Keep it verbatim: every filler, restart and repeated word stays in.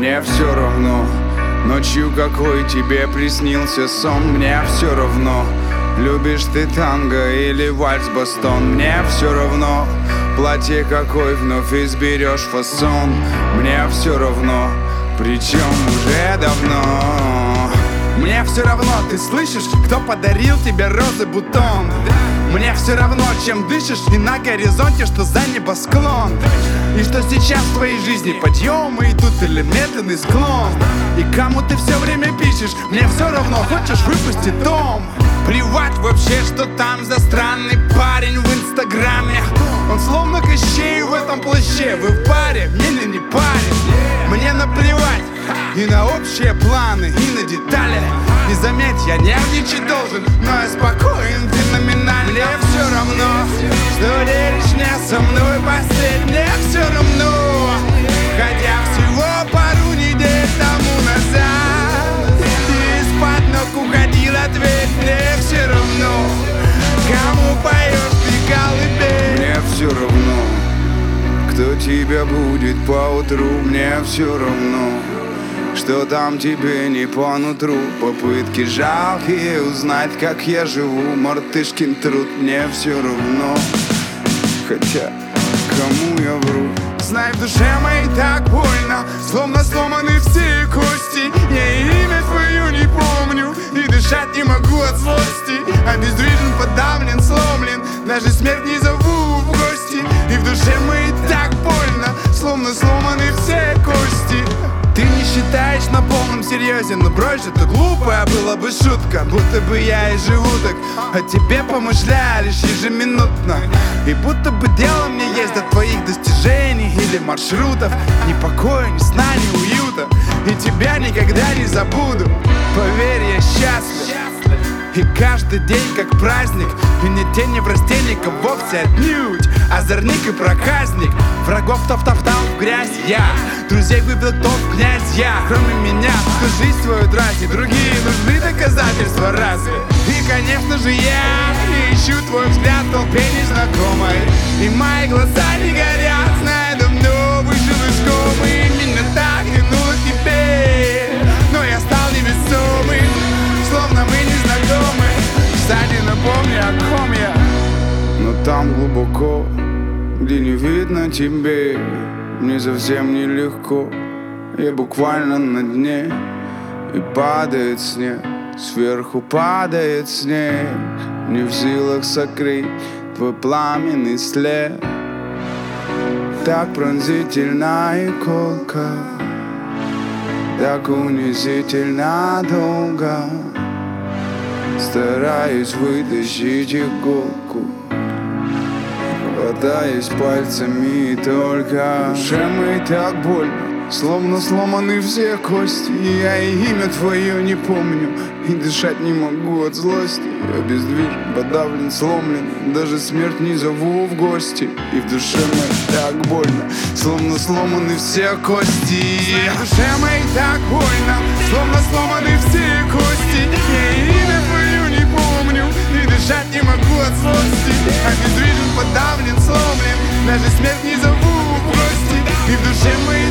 мне все равно. Ночью какой тебе приснился сон, мне все равно. Любишь ты танго или вальс-бастон, мне все равно. Платье какой вновь изберешь фасон, мне все равно, причем уже давно. Мне все равно, ты слышишь, кто подарил тебе розы бутон. Мне все равно, чем дышишь, и на горизонте, что за небосклон. И что сейчас в твоей жизни подъемы идут или медленный склон. И кому ты все время пишешь, мне все равно, хочешь выпустить том. Плевать вообще, что там за странный парень в инстаграме. Он словно Кощей в этом плаще. Вы в паре, мне ли не парень. Мне наплевать и на общие планы, и на детали. И заметь, я нервничать должен, но я спокоен феноменально. Мне все равно, что делишь не со мной постель. Мне все равно, хотя всего пару недель тому назад из-под ног уходил ответ. Мне все равно, кому поешь ты колыбель. Мне все равно, кто тебя будет поутру. Мне все равно, что там тебе не по нутру. Попытки жалкие узнать, как я живу. Мартышкин труд, мне все равно, хотя кому я вру. Знай, в душе моей так больно, словно сломаны все кости. Я и имя твое не помню, и дышать не могу от злости. Обездвижен, подавлен, сломлен, даже смерть не зову в гости. И в душе моей так больно, словно сломаны все кости. Ты не считаешь на полном серьезе, но брось, это глупая была бы шутка. Будто бы я и живу так, о тебе помышляю лишь ежеминутно. И будто бы дело мне есть до твоих достижений или маршрутов. Ни покоя, ни сна, ни уюта, и тебя никогда не забуду. Поверь, я счастлив, и каждый день как праздник. И не тени в растенника вовсе отнюдь. Озорник и проказник, врагов топтал в грязь я, друзей выбил топ князь я. Кроме меня, кто жизнь свою тратит, другие нужны доказательства разве? И конечно же я ищу твой взгляд в толпе незнакомой. И мои глаза не горят, зная, давно вышел из комы. Именно так тянуло к тебе, но я стал невесомый, словно мы не знакомы. Кстати, напомни, о ком я. Но там глубоко, где не видно тебе, мне совсем нелегко. Я буквально на дне, и падает снег, сверху падает снег. Не в силах сокрыть твой пламенный след. Так пронзительна и колка, так унизительно долго. Стараюсь вытащить иголку, хватаясь пальцами и только. В душе моей так больно, словно сломаны все кости. И я и имя твое не помню, и дышать не могу от злости. Обездвижен, подавлен, сломлен, даже смерть не зову в гости. И в душе моей так больно, словно сломаны все кости. В душе моей так больно, словно сломаны все кости. Я и имя твое не помню, и дышать не могу от злости. Обездвижен, подавлен, сломлен, даже смерть не зову в гости. И в душе моей